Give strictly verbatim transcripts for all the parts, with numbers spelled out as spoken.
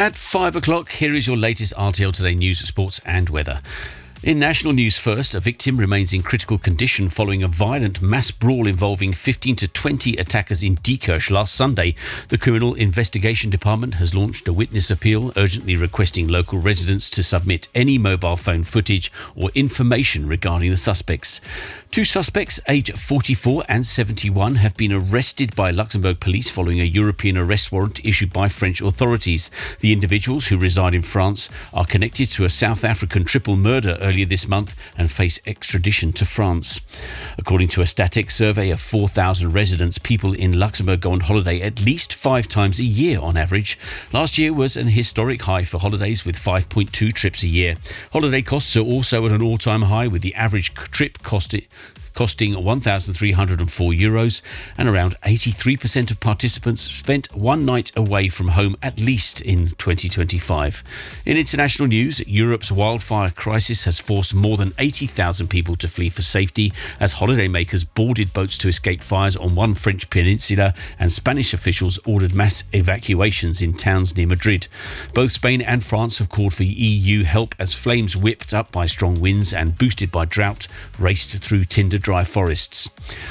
At five o'clock, here is your latest R T L Today news, sports and weather. In national news first, a victim remains in critical condition following a violent mass brawl involving fifteen to twenty attackers in Diekirch last Sunday. The Criminal Investigation Department has launched a witness appeal, urgently requesting local residents to submit any mobile phone footage or information regarding the suspects. Two suspects, aged forty-four and seventy-one, have been arrested by Luxembourg police following a European arrest warrant issued by French authorities. The individuals, who reside in France, are connected to a South African triple murder earlier this month and face extradition to France. According to a Statex survey of four thousand residents, people in Luxembourg go on holiday at least five times a year on average. Last year was an historic high for holidays with five point two trips a year. Holiday costs are also at an all-time high, with the average trip costing costing one thousand three hundred four euros, and around eighty-three percent of participants spent one night away from home at least in twenty twenty-five. In international news, Europe's wildfire crisis has forced more than eighty thousand people to flee for safety as holidaymakers boarded boats to escape fires on one French peninsula, and Spanish officials ordered mass evacuations in towns near Madrid. Both Spain and France have called for E U help as flames, whipped up by strong winds and boosted by drought, raced through tinder dry forests.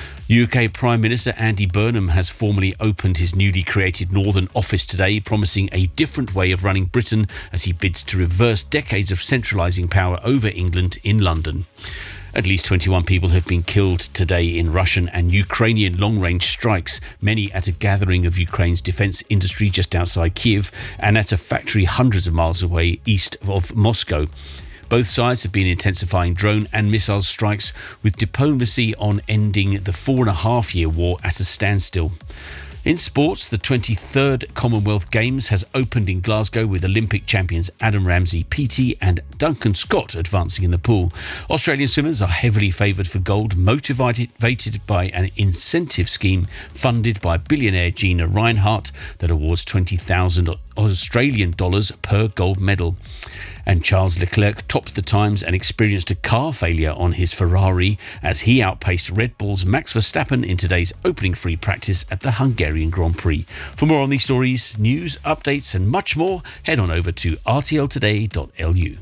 U K Prime Minister Andy Burnham has formally opened his newly created Northern Office today, promising a different way of running Britain as he bids to reverse decades of centralising power over England in London. At least twenty-one people have been killed today in Russian and Ukrainian long-range strikes, many at a gathering of Ukraine's defence industry just outside Kiev and at a factory hundreds of miles away east of Moscow. Both sides have been intensifying drone and missile strikes, with diplomacy on ending the four and a half year war at a standstill. In sports, the twenty-third Commonwealth Games has opened in Glasgow with Olympic champions Adam Ramsey, P T and Duncan Scott advancing in the pool. Australian swimmers are heavily favoured for gold, motivated by an incentive scheme funded by billionaire Gina Rinehart that awards twenty thousand Australian dollars per gold medal. And Charles Leclerc topped the times and experienced a car failure on his Ferrari as he outpaced Red Bull's Max Verstappen in today's opening free practice at the Hungarian Grand Prix. For more on these stories, news, updates and much more, head on over to r t l today dot l u.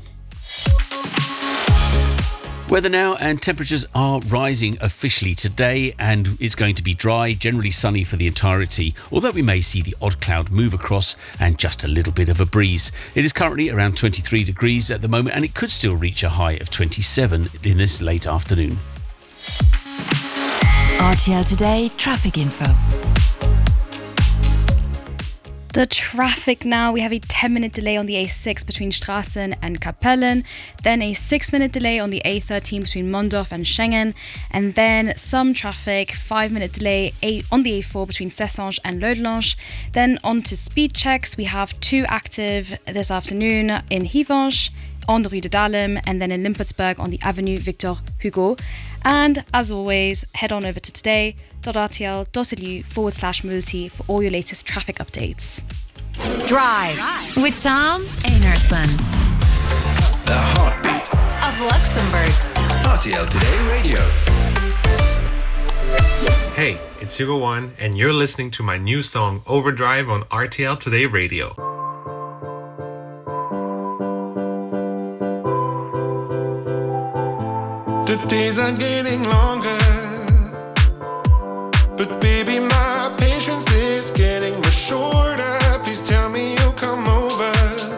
Weather now, and temperatures are rising officially today, and it's going to be dry, generally sunny for the entirety, although we may see the odd cloud move across and just a little bit of a breeze. It is currently around twenty-three degrees at the moment, and it could still reach a high of twenty-seven in this late afternoon. R T L Today traffic info. The traffic now, we have a ten minute delay on the A six between Strassen and Kapellen, then a six minute delay on the A thirteen between Mondorf and Schengen, and then some traffic, five minute delay on the A four between Sessange and Leudelange. Then on to speed checks, we have two active this afternoon in Hivange, on the Rue de Dahlem, and then in Limpertsburg on the Avenue Victor Hugo. And as always, head on over to today.rtl.lu forward slash multi for all your latest traffic updates. Drive, Drive. with Tom Einarsson. The heartbeat of Luxembourg. R T L Today Radio. Hey, it's Hugo One, and you're listening to my new song Overdrive on R T L Today Radio. The days are getting longer, but baby, my patience is getting much shorter. Please tell me you'll come over.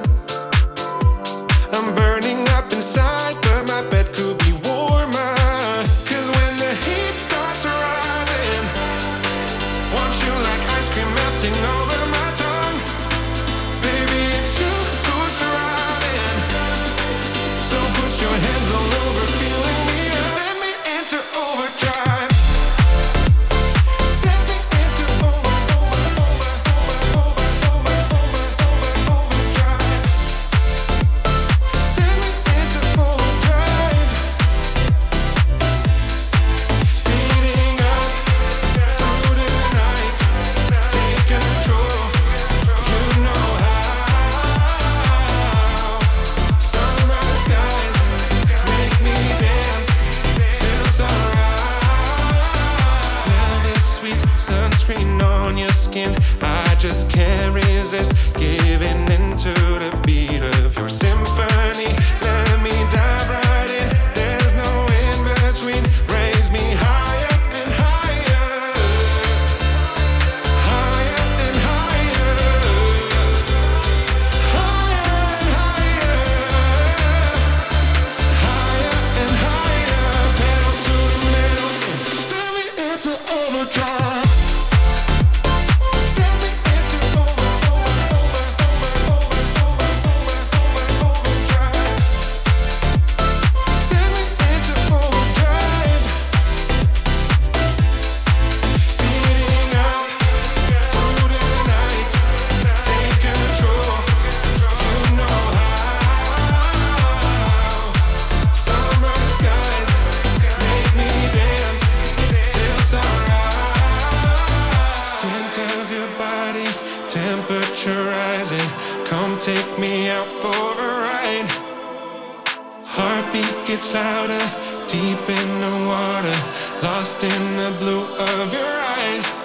I'm burning up inside, but my bed could be warmer. Cause when the heat starts rising, want you like ice cream melting over my tongue. Baby, it's you who's driving, so put your hands all over, feeling me. Send me into overdrive. Send me into over, over, over, over, over. gets louder, deep in the water, lost in the blue of your eyes.